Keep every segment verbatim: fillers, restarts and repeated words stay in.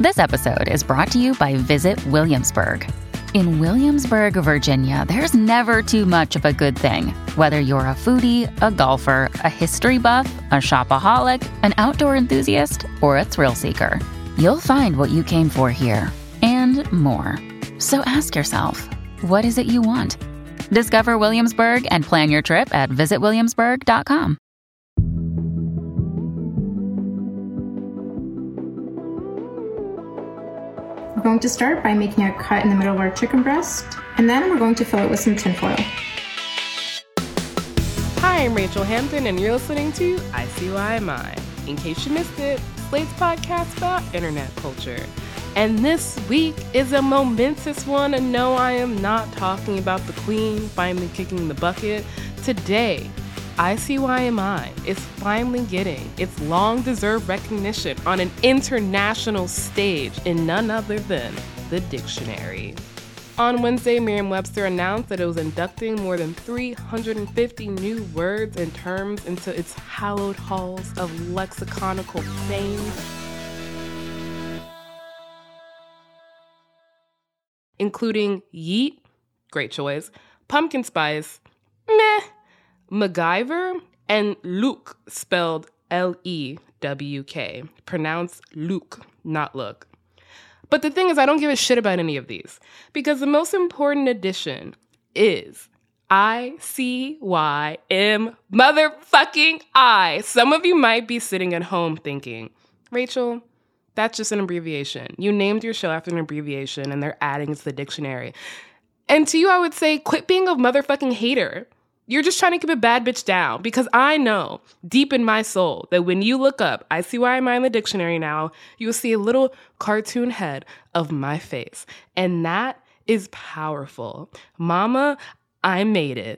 This episode is brought to you by Visit Williamsburg. In Williamsburg, Virginia, there's never too much of a good thing. Whether you're a foodie, a golfer, a history buff, a shopaholic, an outdoor enthusiast, or a thrill seeker, you'll find what you came for here and more. So ask yourself, what is it you want? Discover Williamsburg and plan your trip at visit williamsburg dot com. We're going to start by making a cut in the middle of our chicken breast, and then we're going to fill it with some tinfoil. Hi, I'm Rachel Hampton, and you're listening to I See Why I'm I. In case you missed it, Slate's podcast about internet culture. And this week is a momentous one, and no, I am not talking about the queen finally kicking the bucket. Today, I See Why Am I is finally getting its long-deserved recognition on an international stage in none other than the dictionary. On Wednesday, Merriam-Webster announced that it was inducting more than three hundred fifty new words and terms into its hallowed halls of lexiconical fame. Including yeet, great choice, pumpkin spice, meh, MacGyver, and Luke, spelled L E W K, pronounced Luke, not look. But the thing is, I don't give a shit about any of these, because the most important addition is I C Y M motherfucking I. Some of you might be sitting at home thinking, Rachel, that's just an abbreviation. You named your show after an abbreviation, and they're adding it to the dictionary. And to you, I would say, quit being a motherfucking hater. You're just trying to keep a bad bitch down, because I know deep in my soul that when you look up I See Why Am I in the dictionary now, you'll see a little cartoon head of my face. And that is powerful. Mama, I made it.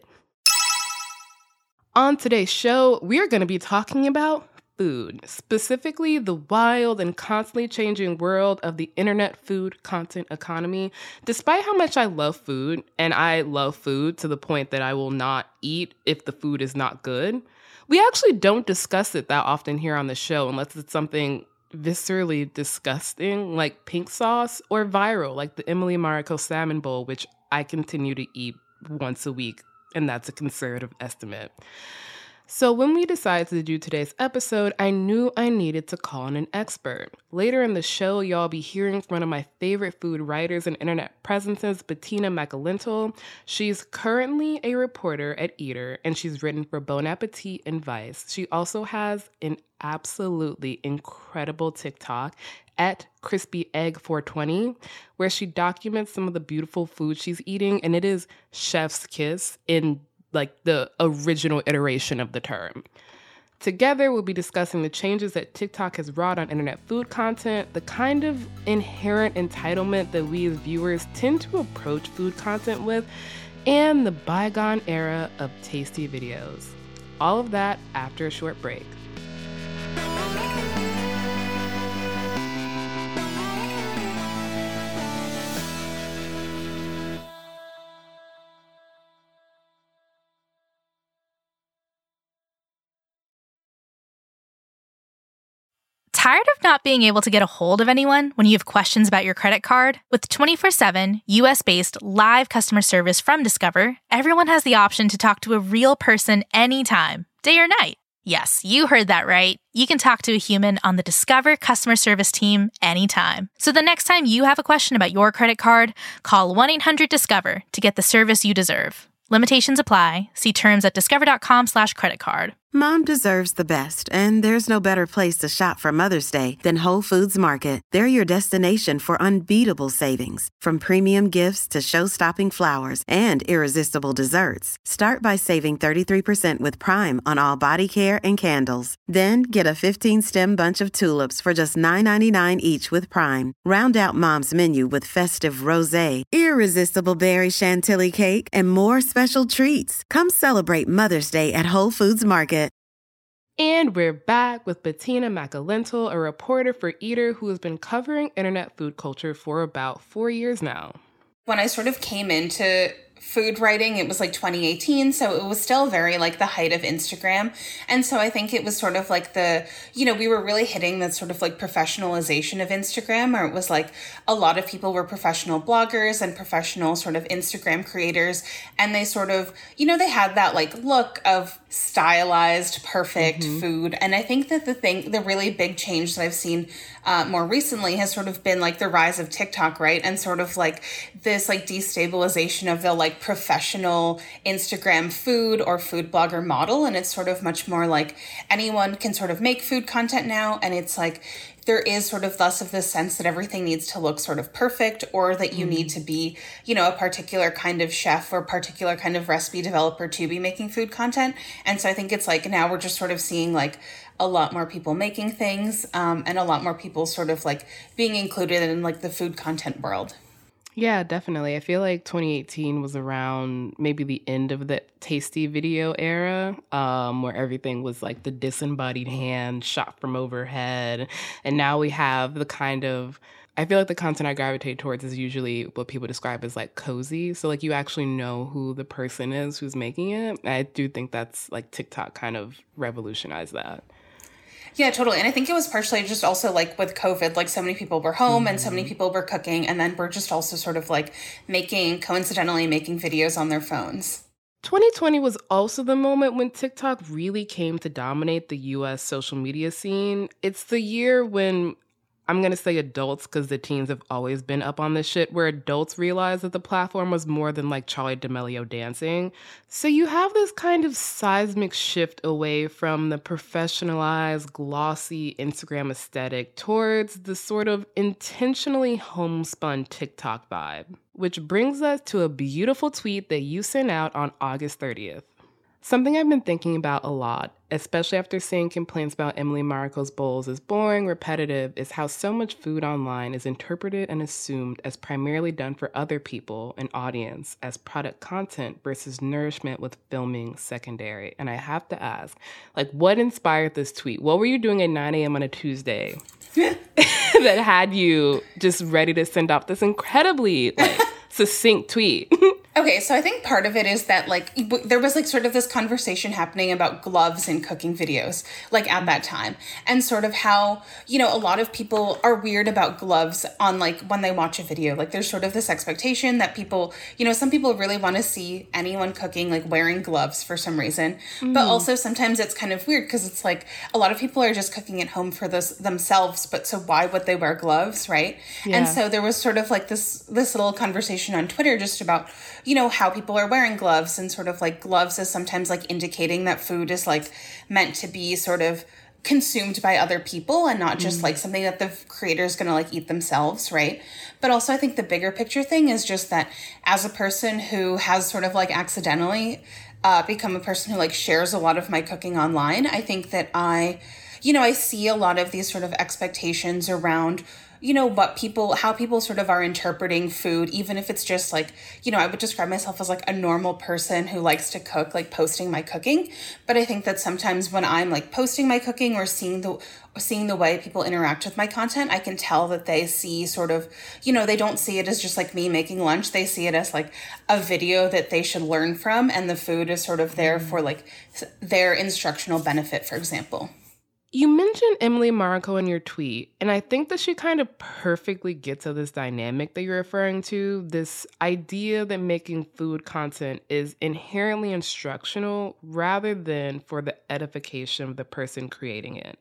On today's show, we're going to be talking about food, specifically the wild and constantly changing world of the internet food content economy. Despite how much I love food, and I love food to the point that I will not eat if the food is not good, we actually don't discuss it that often here on the show unless it's something viscerally disgusting like pink sauce, or viral like the Emily Mariko salmon bowl, which I continue to eat once a week, and that's a conservative estimate. So when we decided to do today's episode, I knew I needed to call in an expert. Later in the show, y'all be hearing from one of my favorite food writers and internet presences, Bettina McAlintal. She's currently a reporter at Eater, and she's written for Bon Appetit and Vice. She also has an absolutely incredible TikTok at Crispy Egg four twenty, where she documents some of the beautiful food she's eating, and it is chef's kiss in like the original iteration of the term. Together, we'll be discussing the changes that TikTok has wrought on internet food content, the kind of inherent entitlement that we as viewers tend to approach food content with, and the bygone era of tasty videos. All of that after a short break. Tired of not being able to get a hold of anyone when you have questions about your credit card? With twenty-four seven, U S-based live customer service from Discover, everyone has the option to talk to a real person anytime, day or night. Yes, you heard that right. You can talk to a human on the Discover customer service team anytime. So the next time you have a question about your credit card, call one eight hundred discover to get the service you deserve. Limitations apply. See terms at discover.com slash credit card. Mom deserves the best, and there's no better place to shop for Mother's Day than Whole Foods Market. They're your destination for unbeatable savings, from premium gifts to show-stopping flowers and irresistible desserts. Start by saving thirty-three percent with Prime on all body care and candles. Then get a fifteen-stem bunch of tulips for just nine ninety-nine each with Prime. Round out Mom's menu with festive rosé, irresistible berry chantilly cake, and more special treats. Come celebrate Mother's Day at Whole Foods Market. And we're back with Bettina McAlintal, a reporter for Eater who has been covering internet food culture for about four years now. When I sort of came into food writing, it was like twenty eighteen. So it was still very like the height of Instagram. And so I think it was sort of like the, you know, we were really hitting that sort of like professionalization of Instagram, where it was like a lot of people were professional bloggers and professional sort of Instagram creators. And they sort of, you know, they had that like look of stylized, perfect mm-hmm. food. And I think that the thing, the really big change that I've seen uh, more recently has sort of been like the rise of TikTok, right? And sort of like this like destabilization of the like professional Instagram food or food blogger model. And it's sort of much more like anyone can sort of make food content now. And it's like, there is sort of less of this sense that everything needs to look sort of perfect, or that you mm. need to be, you know, a particular kind of chef or particular kind of recipe developer to be making food content. And so I think it's like now we're just sort of seeing like a lot more people making things um, and a lot more people sort of like being included in like the food content world. Yeah, definitely. I feel like twenty eighteen was around maybe the end of the Tasty video era, um, where everything was like the disembodied hand shot from overhead. And now we have the kind of, I feel like the content I gravitate towards is usually what people describe as like cozy. So like you actually know who the person is who's making it. I do think that's like TikTok kind of revolutionized that. Yeah, totally. And I think it was partially just also like with COVID, like so many people were home mm-hmm. and so many people were cooking, and then we're just also sort of like making, coincidentally making videos on their phones. twenty twenty was also the moment when TikTok really came to dominate the U S social media scene. It's the year when, I'm going to say adults because the teens have always been up on this shit, where adults realized that the platform was more than like Charli D'Amelio dancing. So you have this kind of seismic shift away from the professionalized, glossy Instagram aesthetic towards the sort of intentionally homespun TikTok vibe, which brings us to a beautiful tweet that you sent out on August thirtieth. Something I've been thinking about a lot, especially after seeing complaints about Emily Mariko's bowls as boring, repetitive, is how so much food online is interpreted and assumed as primarily done for other people, an audience, as product content versus nourishment, with filming secondary. And I have to ask, like, what inspired this tweet? What were you doing at nine a.m. on a Tuesday that had you just ready to send off this incredibly, like, succinct tweet? Okay, so I think part of it is that, like, w- there was, like, sort of this conversation happening about gloves in cooking videos, like, at that time. And sort of how, you know, a lot of people are weird about gloves on, like, when they watch a video. Like, there's sort of this expectation that people, you know, some people really want to see anyone cooking, like, wearing gloves for some reason. Mm. But also sometimes it's kind of weird because it's, like, a lot of people are just cooking at home for this themselves, but so why would they wear gloves, right? Yeah. And so there was sort of, like, this this little conversation on Twitter just about, you know, how people are wearing gloves, and sort of like gloves is sometimes like indicating that food is like meant to be sort of consumed by other people and not just mm. like something that the creator is going to like eat themselves, right? But also I think the bigger picture thing is just that as a person who has sort of like accidentally uh, become a person who like shares a lot of my cooking online, I think that I, you know, I see a lot of these sort of expectations around, you know, what people, how people sort of are interpreting food, even if it's just like, you know, I would describe myself as like a normal person who likes to cook, like posting my cooking. But I think that sometimes when I'm like posting my cooking or seeing the, seeing the way people interact with my content, I can tell that they see sort of, you know, they don't see it as just like me making lunch. They see it as like a video that they should learn from. And the food is sort of there for like their instructional benefit, for example. You mentioned Emily Mariko in your tweet, and I think that she kind of perfectly gets at this dynamic that you're referring to, this idea that making food content is inherently instructional rather than for the edification of the person creating it.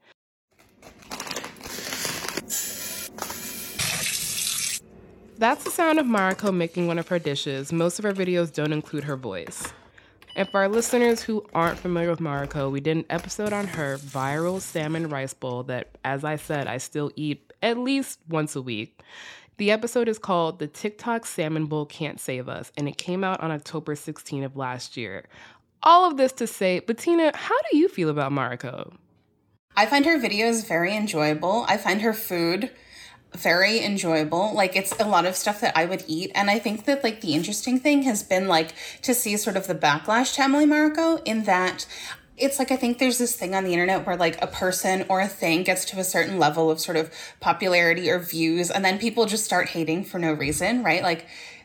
That's the sound of Mariko making one of her dishes. Most of her videos don't include her voice. And for our listeners who aren't familiar with Mariko, we did an episode on her viral salmon rice bowl that, as I said, I still eat at least once a week. The episode is called The TikTok Salmon Bowl Can't Save Us, and it came out on October sixteenth of last year. All of this to say, Bettina, how do you feel about Mariko? I find her videos very enjoyable. I find her food very enjoyable. Like, it's a lot of stuff that I would eat. And I think that, like, the interesting thing has been, like, to see sort of the backlash to Emily Mariko, in that it's like, I think there's this thing on the internet where, like, a person or a thing gets to a certain level of sort of popularity or views, and then people just start hating for no reason, right? Like,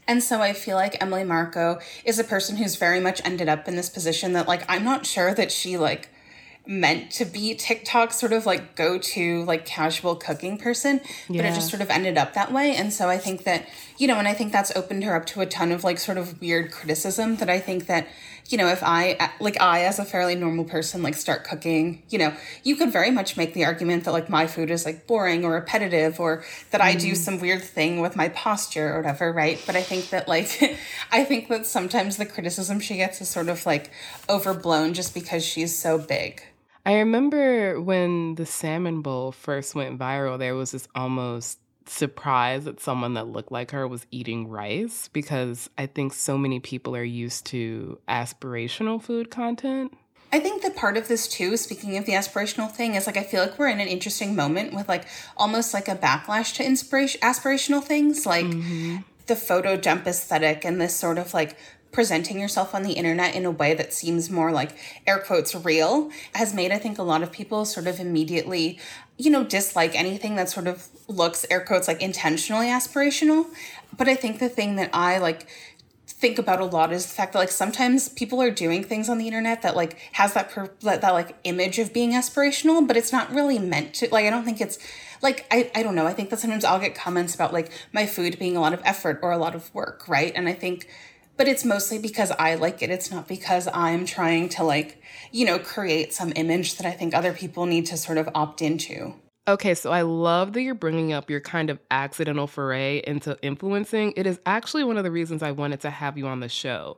And so I feel like Emily Marco is a person who's very much ended up in this position that, like, I'm not sure that she, like, meant to be TikTok sort of like go-to like casual cooking person, but yeah. It just sort of ended up that way. And so I think that, you know, and I think that's opened her up to a ton of like sort of weird criticism that I think that, you know, if I, like I as a fairly normal person, like start cooking, you know, you could very much make the argument that like my food is like boring or repetitive, or that mm. I do some weird thing with my posture or whatever, right? But I think that like, I think that sometimes the criticism she gets is sort of like overblown just because she's so big. I remember when the salmon bowl first went viral, there was this almost surprise that someone that looked like her was eating rice, because I think so many people are used to aspirational food content. I think that part of this too, speaking of the aspirational thing, is like I feel like we're in an interesting moment with like almost like a backlash to inspiration aspirational things, like mm-hmm. the photo dump aesthetic and this sort of like presenting yourself on the internet in a way that seems more like air quotes real has made, I think, a lot of people sort of immediately, you know, dislike anything that sort of looks air quotes like intentionally aspirational. But I think the thing that I like think about a lot is the fact that like sometimes people are doing things on the internet that like has that per- that, that like image of being aspirational, but it's not really meant to. Like I don't think it's like I, I don't know. I think that sometimes I'll get comments about like my food being a lot of effort or a lot of work, right? And I think But it's mostly because I like it. It's not because I'm trying to like, you know, create some image that I think other people need to sort of opt into. Okay, so I love that you're bringing up your kind of accidental foray into influencing. It is actually one of the reasons I wanted to have you on the show.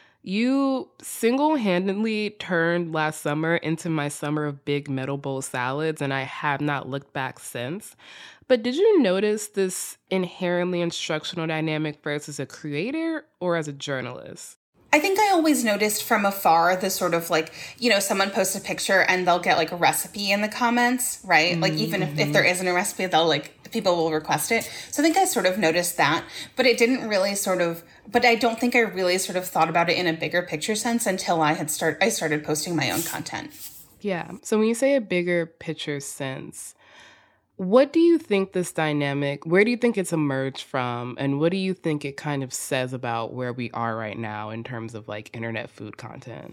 You single-handedly turned last summer into my summer of big metal bowl salads, and I have not looked back since. But did you notice this inherently instructional dynamic versus a creator or as a journalist? I think I always noticed from afar the sort of like, you know, someone posts a picture and they'll get like a recipe in the comments, right? Mm-hmm. Like even if, if there isn't a recipe, they'll like, people will request it. So I think I sort of noticed that, but it didn't really sort of, but I don't think I really sort of thought about it in a bigger picture sense until I had start, I started posting my own content. Yeah. So when you say a bigger picture sense, what do you think this dynamic, where do you think it's emerged from, and what do you think it kind of says about where we are right now in terms of like internet food content?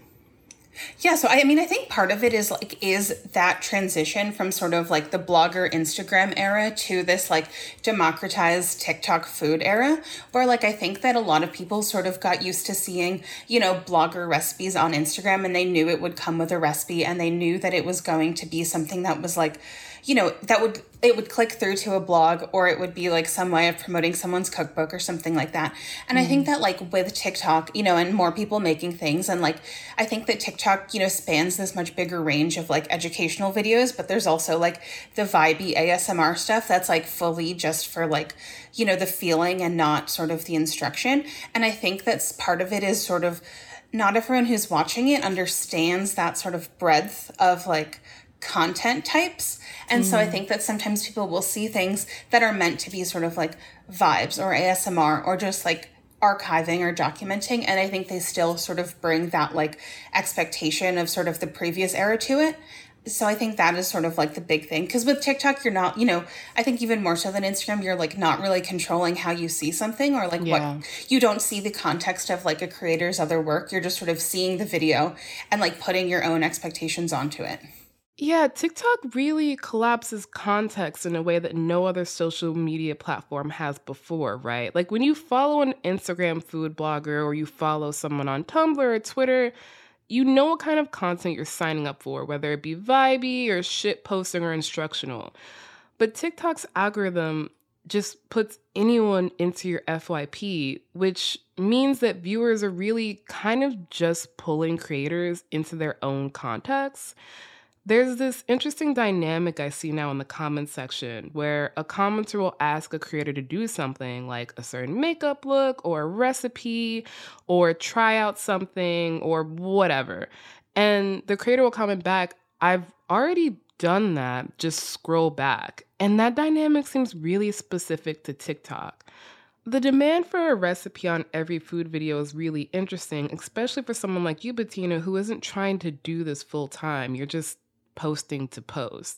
Yeah, so I mean, I think part of it is like, is that transition from sort of like the blogger Instagram era to this like democratized TikTok food era, where like I think that a lot of people sort of got used to seeing, you know, blogger recipes on Instagram, and they knew it would come with a recipe, and they knew that it was going to be something that was like, you know, that would, it would click through to a blog, or it would be like some way of promoting someone's cookbook or something like that. And mm. I think that like with TikTok, you know, and more people making things, and like, I think that TikTok, you know, spans this much bigger range of like educational videos, but there's also like the vibey A S M R stuff that's like fully just for like, you know, the feeling and not sort of the instruction. And I think that's part of it is sort of not everyone who's watching it understands that sort of breadth of like content types. And mm. so I think that sometimes people will see things that are meant to be sort of like vibes or A S M R or just like archiving or documenting. And I think they still sort of bring that like expectation of sort of the previous era to it. So I think that is sort of like the big thing. Because with TikTok, you're not, you know, I think even more so than Instagram, you're like not really controlling how you see something, or like yeah. what you don't see the context of like a creator's other work. You're just sort of seeing the video and like putting your own expectations onto it. Yeah, TikTok really collapses context in a way that no other social media platform has before, right? Like when you follow an Instagram food blogger or you follow someone on Tumblr or Twitter, you know what kind of content you're signing up for, whether it be vibey or shit posting or instructional. But TikTok's algorithm just puts anyone into your F Y P, which means that viewers are really kind of just pulling creators into their own context. There's this interesting dynamic I see now in the comments section where a commenter will ask a creator to do something like a certain makeup look or a recipe or try out something or whatever. And the creator will comment back, I've already done that, just scroll back. And that dynamic seems really specific to TikTok. The demand for a recipe on every food video is really interesting, especially for someone like you, Bettina, who isn't trying to do this full time. You're just posting to post.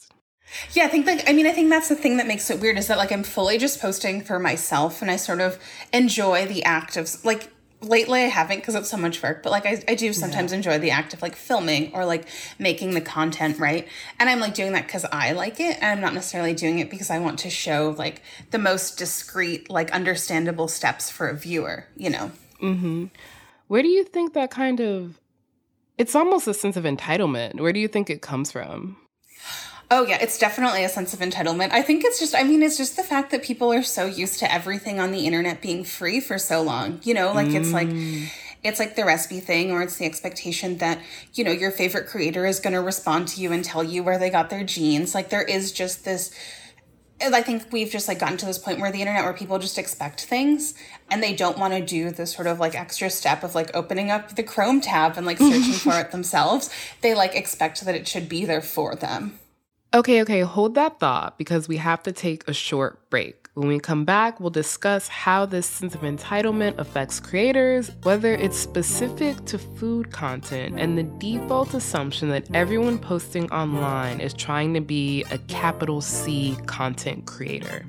Yeah, I think like, I mean, I think that's the thing that makes it weird is that like I'm fully just posting for myself and I sort of enjoy the act of like, lately I haven't because it's so much work, but like I, I do sometimes yeah. enjoy the act of like filming or like making the content, right? And I'm like doing that because I like it, and I'm not necessarily doing it because I want to show like the most discreet, like understandable steps for a viewer, you know? Mm-hmm. Where do you think that kind of, it's almost a sense of entitlement. Where do you think it comes from? Oh, yeah, it's definitely a sense of entitlement. I think it's just, I mean, it's just the fact that people are so used to everything on the internet being free for so long, you know, like mm. it's like, it's like the recipe thing, or it's the expectation that, you know, your favorite creator is going to respond to you and tell you where they got their jeans. Like there is just this, I think we've just like gotten to this point where the internet, where people just expect things and they don't want to do the sort of like extra step of like opening up the Chrome tab and like searching for it themselves. They like expect that it should be there for them. Okay, okay, hold that thought because we have to take a short break. When we come back, we'll discuss how this sense of entitlement affects creators, whether it's specific to food content, and the default assumption that everyone posting online is trying to be a capital C content creator.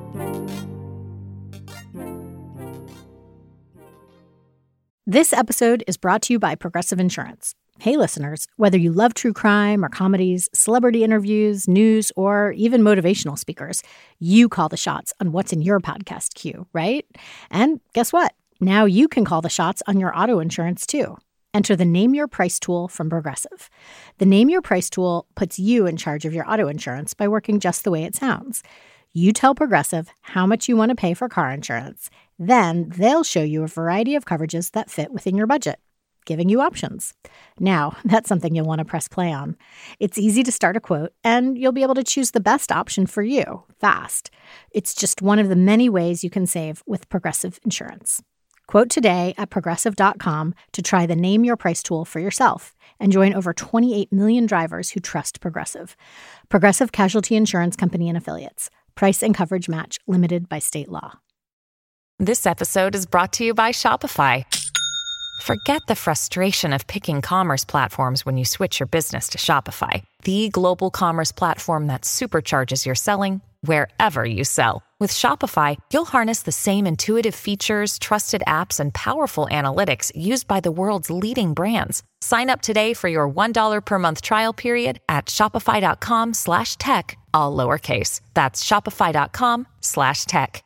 This episode is brought to you by Progressive Insurance. Hey, listeners, whether you love true crime or comedies, celebrity interviews, news, or even motivational speakers, you call the shots on what's in your podcast queue, right? And guess what? Now you can call the shots on your auto insurance, too. Enter the Name Your Price tool from Progressive. The Name Your Price tool puts you in charge of your auto insurance by working just the way it sounds. You tell Progressive how much you want to pay for car insurance. Then they'll show you a variety of coverages that fit within your budget, giving you options. Now, that's something you'll want to press play on. It's easy to start a quote, and you'll be able to choose the best option for you, fast. It's just one of the many ways you can save with Progressive Insurance. Quote today at progressive dot com to try the Name Your Price tool for yourself and join over twenty-eight million drivers who trust Progressive. Progressive Casualty Insurance Company and Affiliates. Price and coverage match limited by state law. This episode is brought to you by Shopify. Forget the frustration of picking commerce platforms when you switch your business to Shopify, the global commerce platform that supercharges your selling wherever you sell. With Shopify, you'll harness the same intuitive features, trusted apps, and powerful analytics used by the world's leading brands. Sign up today for your one dollar per month trial period at shopify.com slash tech, all lowercase. That's shopify.com slash tech.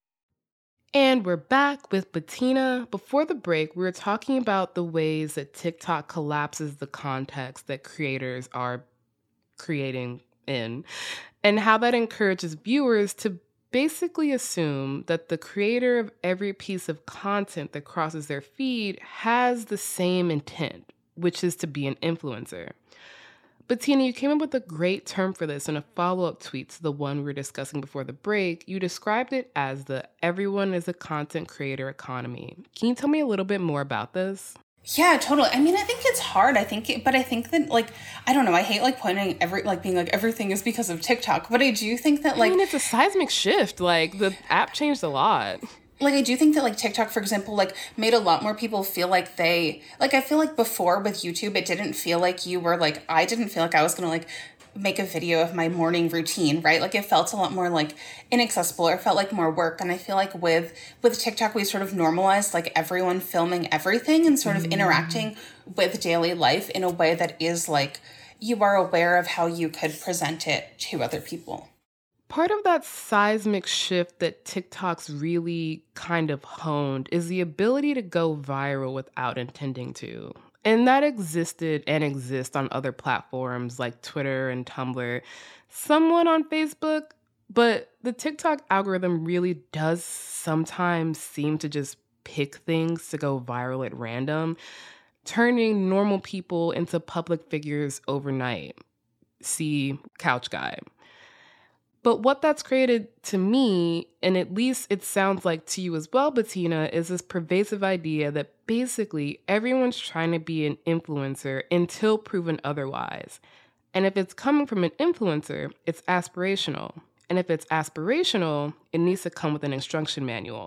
And we're back with Bettina. Before the break, we were talking about the ways that TikTok collapses the context that creators are creating in, and how that encourages viewers to basically assume that the creator of every piece of content that crosses their feed has the same intent, which is to be an influencer. Bettina, you came up with a great term for this in a follow-up tweet to the one we were discussing before the break. You described it as the everyone is a content creator economy. Can you tell me a little bit more about this? Yeah, totally. I mean, I think it's hard. I think, it, but I think that, like, I don't know. I hate like pointing every, like being like everything is because of TikTok. But I do think that, like, I mean, it's a seismic shift. Like, the app changed a lot. Like, I do think that, like, TikTok, for example, like, made a lot more people feel like they, like, I feel like before with YouTube, it didn't feel like you were, like, I didn't feel like I was going to, like, make a video of my morning routine, right? Like, it felt a lot more, like, inaccessible, or felt like more work. And I feel like with, with TikTok, we sort of normalized, like, everyone filming everything and sort of mm. interacting with daily life in a way that is, like, you are aware of how you could present it to other people. Part of that seismic shift that TikTok's really kind of honed is the ability to go viral without intending to. And that existed and exists on other platforms like Twitter and Tumblr, somewhat on Facebook, but the TikTok algorithm really does sometimes seem to just pick things to go viral at random, turning normal people into public figures overnight. See Couch Guy. But what that's created to me, and at least it sounds like to you as well, Bettina, is this pervasive idea that basically everyone's trying to be an influencer until proven otherwise. And if it's coming from an influencer, it's aspirational. And if it's aspirational, it needs to come with an instruction manual.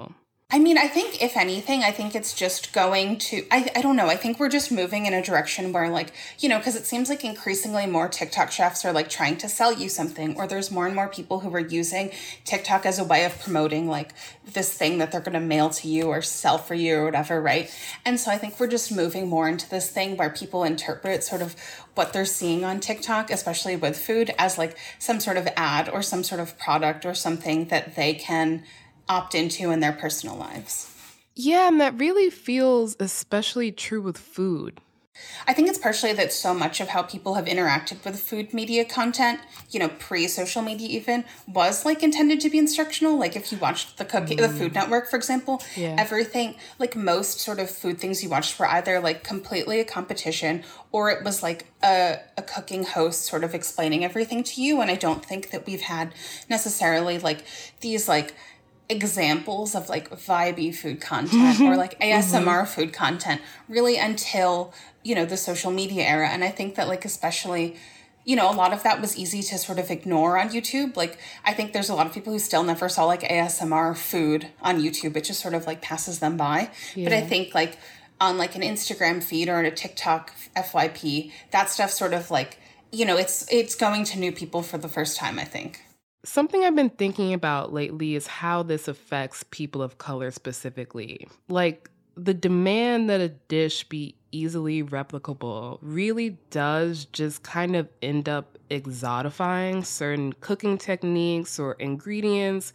I mean, I think if anything, I think it's just going to, I, I don't know, I think we're just moving in a direction where like, you know, because it seems like increasingly more TikTok chefs are like trying to sell you something, or there's more and more people who are using TikTok as a way of promoting like this thing that they're going to mail to you or sell for you or whatever, right? And so I think we're just moving more into this thing where people interpret sort of what they're seeing on TikTok, especially with food, as like some sort of ad or some sort of product or something that they can opt into in their personal lives. Yeah, and that really feels especially true with food. I think it's partially that so much of how people have interacted with food media content, you know, pre-social media even, was like intended to be instructional. Like if you watched the cooking, mm. the Food Network, for example, yeah. everything, like most sort of food things you watched were either like completely a competition, or it was like a, a cooking host sort of explaining everything to you. And I don't think that we've had necessarily like these like examples of like vibey food content or like A S M R mm-hmm. food content really until, you know, the social media era. And I think that like, especially, you know, a lot of that was easy to sort of ignore on YouTube. Like, I think there's a lot of people who still never saw like A S M R food on YouTube. It just sort of like passes them by. Yeah. But I think like on like an Instagram feed or a TikTok F Y P, that stuff sort of like, you know, it's, it's going to new people for the first time, I think. Something I've been thinking about lately is how this affects people of color specifically. Like, the demand that a dish be easily replicable really does just kind of end up exotifying certain cooking techniques or ingredients.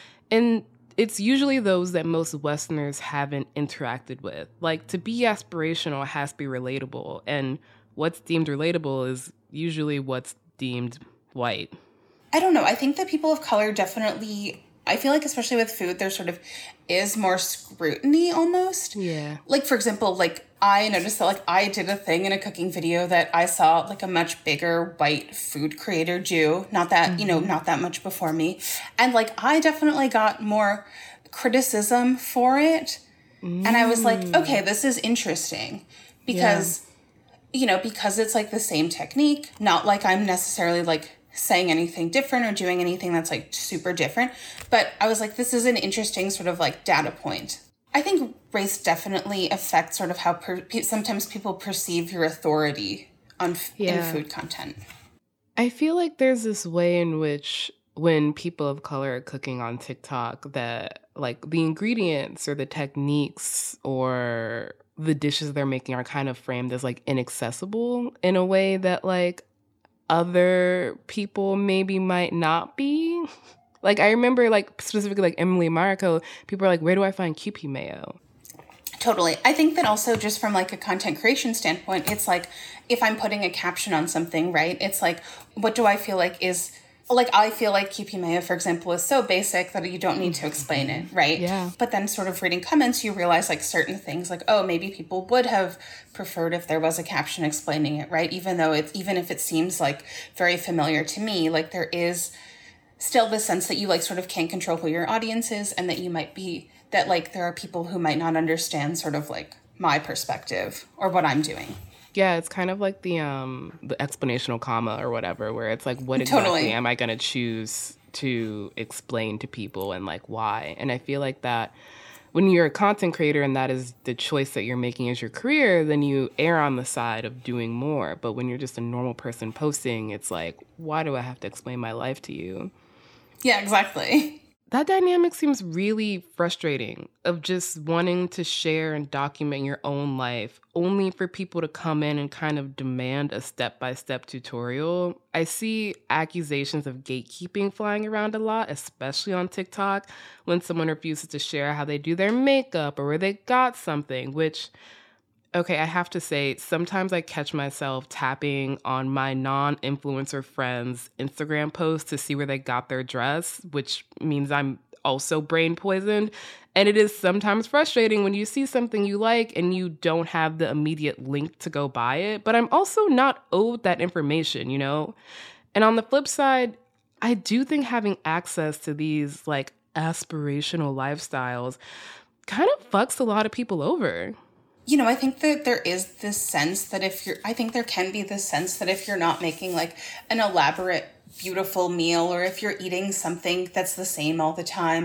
And it's usually those that most Westerners haven't interacted with. Like, to be aspirational has to be relatable. And what's deemed relatable is usually what's deemed white. I don't know. I think that people of color definitely, I feel like especially with food, there sort of is more scrutiny almost. Yeah. Like, for example, like I noticed that like I did a thing in a cooking video that I saw like a much bigger white food creator do, not that, mm-hmm. you know, not that much before me. And like I definitely got more criticism for it. Mm. And I was like, okay, this is interesting because, yeah. you know, because it's like the same technique, not like I'm necessarily like saying anything different or doing anything that's like super different. But I was like, this is an interesting sort of like data point. I think race definitely affects sort of how per- sometimes people perceive your authority on f- yeah. in food content. I feel like there's this way in which when people of color are cooking on TikTok that like the ingredients or the techniques or the dishes they're making are kind of framed as like inaccessible in a way that like other people maybe might not be. Like, I remember, like, specifically, like, Emily Mariko, people are like, where do I find Kewpie mayo? Totally. I think that also just from, like, a content creation standpoint, it's like, if I'm putting a caption on something, right, it's like, what do I feel like is, like, I feel like Kewpie mayo, for example, is so basic that you don't need to explain it, right? Yeah. But then sort of reading comments, you realize, like, certain things, like, oh, maybe people would have preferred if there was a caption explaining it, right? Even though it's, even if it seems, like, very familiar to me, like, there is still the sense that you like sort of can't control who your audience is and that you might be, that like there are people who might not understand sort of like my perspective or what I'm doing. Yeah, it's kind of like the um the explanational comma or whatever, where it's like, what exactly totally. am I going to choose to explain to people and like why? And I feel like that when you're a content creator and that is the choice that you're making as your career, then you err on the side of doing more. But when you're just a normal person posting, it's like, why do I have to explain my life to you? Yeah, exactly. That dynamic seems really frustrating, of just wanting to share and document your own life only for people to come in and kind of demand a step-by-step tutorial. I see accusations of gatekeeping flying around a lot, especially on TikTok, when someone refuses to share how they do their makeup or where they got something, which, okay, I have to say, sometimes I catch myself tapping on my non-influencer friends' Instagram posts to see where they got their dress, which means I'm also brain poisoned. And it is sometimes frustrating when you see something you like and you don't have the immediate link to go buy it. But I'm also not owed that information, you know? And on the flip side, I do think having access to these like aspirational lifestyles kind of fucks a lot of people over. You know, I think that there is this sense that if you're, I think there can be this sense that if you're not making like an elaborate, beautiful meal, or if you're eating something that's the same all the time,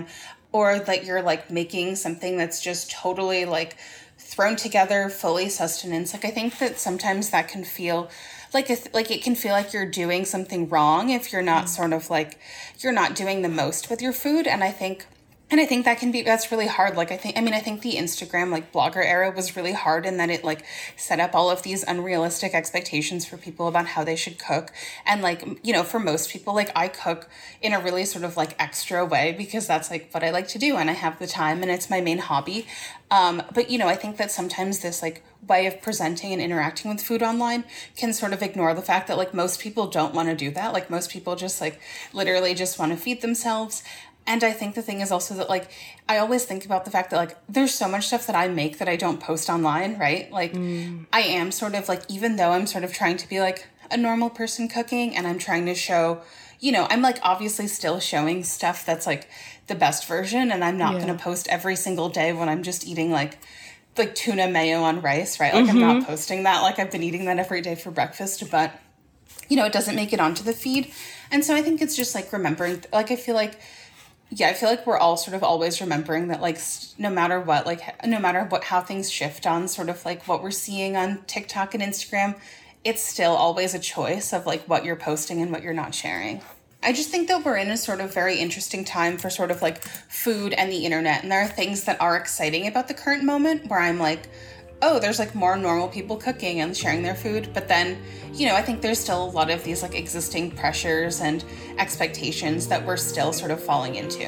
or that you're like making something that's just totally like thrown together, fully sustenance. Like I think that sometimes that can feel like a, like it can feel like you're doing something wrong if you're not mm. sort of like you're not doing the most with your food. And I think And I think that can be, that's really hard. Like, I think, I mean, I think the Instagram, like, blogger era was really hard in that it, like, set up all of these unrealistic expectations for people about how they should cook. And, like, you know, for most people, like, I cook in a really sort of, like, extra way because that's, like, what I like to do and I have the time and it's my main hobby. Um, but, you know, I think that sometimes this, like, way of presenting and interacting with food online can sort of ignore the fact that, like, most people don't want to do that. Like, most people just, like, literally just want to feed themselves. And I think the thing is also that, like, I always think about the fact that, like, there's so much stuff that I make that I don't post online, right? Like, mm. I am sort of, like, even though I'm sort of trying to be, like, a normal person cooking and I'm trying to show, you know, I'm, like, obviously still showing stuff that's, like, the best version. And I'm not yeah. going to post every single day when I'm just eating, like, like tuna mayo on rice, right? Like, mm-hmm. I'm not posting that. Like, I've been eating that every day for breakfast. But, you know, it doesn't make it onto the feed. And so I think it's just, like, remembering, like, I feel like, Yeah, I feel like we're all sort of always remembering that, like, no matter what, like, no matter what, how things shift on sort of, like, what we're seeing on TikTok and Instagram, it's still always a choice of, like, what you're posting and what you're not sharing. I just think that we're in a sort of very interesting time for sort of, like, food and the internet. And there are things that are exciting about the current moment where I'm like, oh, there's, like, more normal people cooking and sharing their food. But then, you know, I think there's still a lot of these, like, existing pressures and expectations that we're still sort of falling into.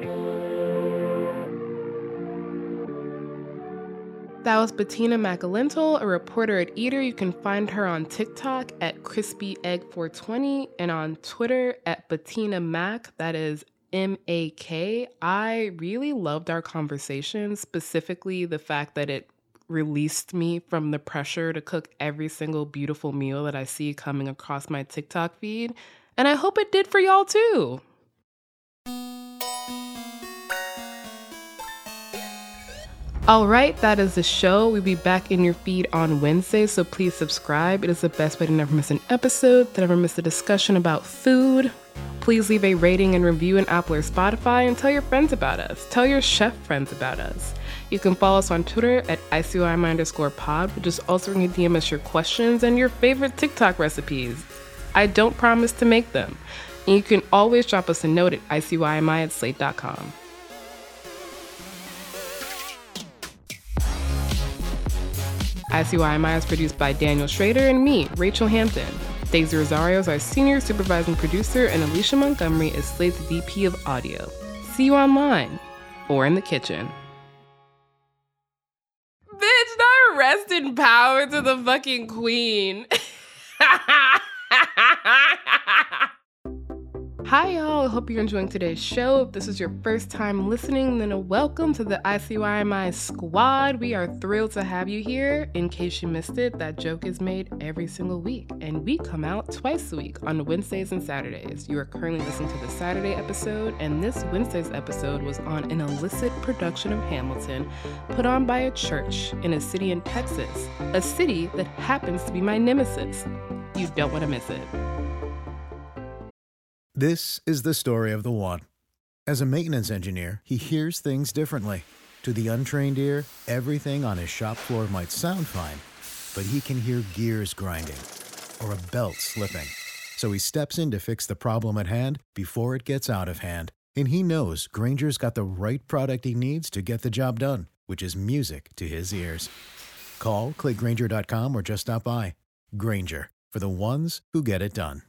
That was Bettina McAlintal, a reporter at Eater. You can find her on TikTok at crispy egg four twenty and on Twitter at Bettina Mac. That is M A K. I really loved our conversation, specifically the fact that it released me from the pressure to cook every single beautiful meal that I see coming across my TikTok feed. And I hope it did for y'all too. All right, that is the show. We'll be back in your feed on Wednesday, so please subscribe. It is the best way to never miss an episode, to never miss a discussion about food. Please leave a rating and review in Apple or Spotify and tell your friends about us. Tell your chef friends about us. You can follow us on Twitter at I C Y M I underscore pod, but just also you can D M us your questions and your favorite TikTok recipes. I don't promise to make them. And you can always drop us a note at I C Y M I at slate dot com. I C Y M I is produced by Daniel Schrader and me, Rachel Hampton. Daisy Rosario is our senior supervising producer, and Alicia Montgomery is Slate's V P of audio. See you online or in the kitchen. Bitch, not rest in power to the fucking queen. Hi, y'all. I hope you're enjoying today's show. If this is your first time listening, then a welcome to the I C Y M I squad. We are thrilled to have you here. In case you missed it, that joke is made every single week, and we come out twice a week on Wednesdays and Saturdays. You are currently listening to the Saturday episode, and this Wednesday's episode was on an illicit production of Hamilton put on by a church in a city in Texas, a city that happens to be my nemesis. You don't want to miss it. This is the story of the one. As a maintenance engineer, he hears things differently. To the untrained ear, everything on his shop floor might sound fine, but he can hear gears grinding or a belt slipping. So he steps in to fix the problem at hand before it gets out of hand. And he knows Grainger's got the right product he needs to get the job done, which is music to his ears. Call, click Grainger dot com, or just stop by. Grainger, for the ones who get it done.